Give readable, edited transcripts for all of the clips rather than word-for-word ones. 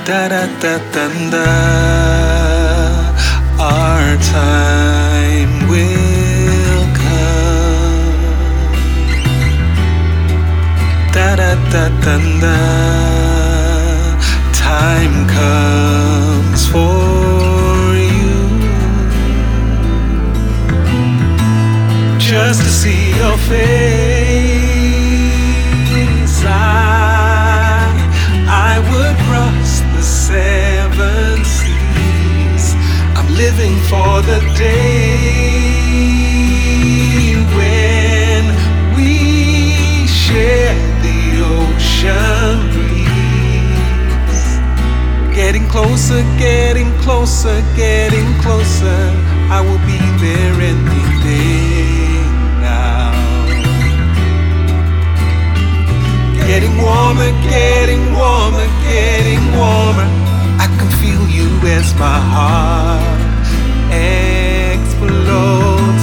Da da da da da. Our time will come. Da da da da da. Time comes for you. Just to see your face, I would cross the 7 seas. I'm living for the day when we share the ocean breeze. Getting closer, getting closer, getting closer. I will be there any day now. Getting warmer, getting warmer, getting warmer. I can feel you as my heart explodes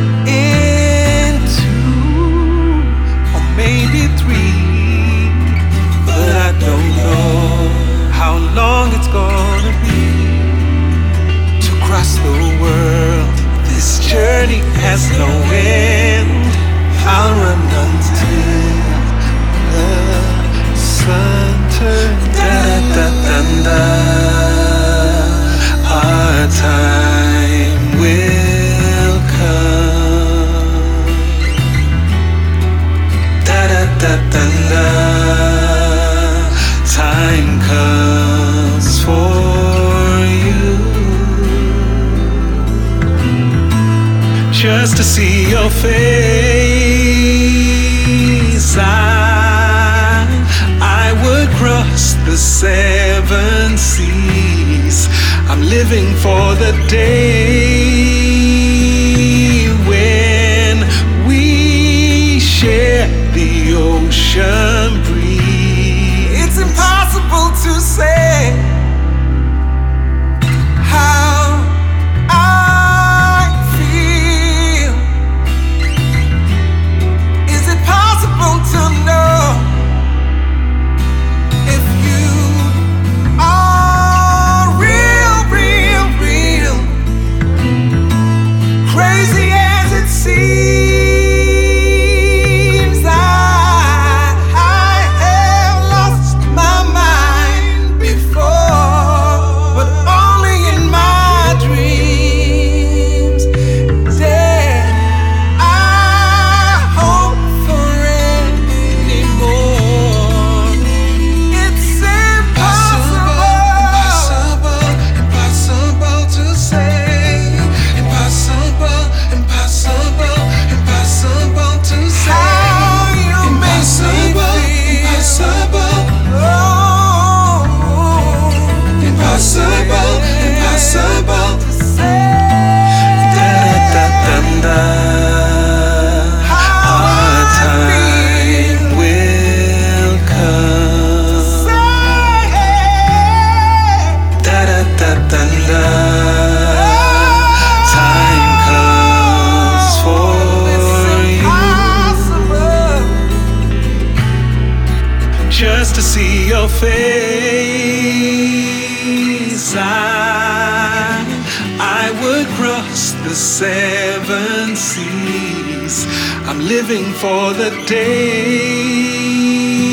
into, or maybe 3, but I don't know how long it's gonna be to cross the world. This journey has no end. I'll run until the sun turns. Da da da da. Our time will come. Da da da da da. Time comes for you. Just to see your face, I would cross the 7 seas. I'm living for the day when we share the ocean breeze. It's impossible to say how I feel. Is it possible to know if you are real, real, real? Crazy as it seems, I have lost my mind before, but only in my dreams. Dare I hope for anymore? It's impossible, impossible to say. Impossible, impossible, impossible to say. How you make me feel. Impossible, impossible to say. Da da da da. Our time will come. Da da da da da. Time comes for you. Just to see your face, I would cross the 7 seas. I'm living for the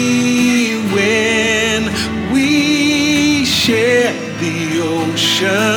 day when we share the ocean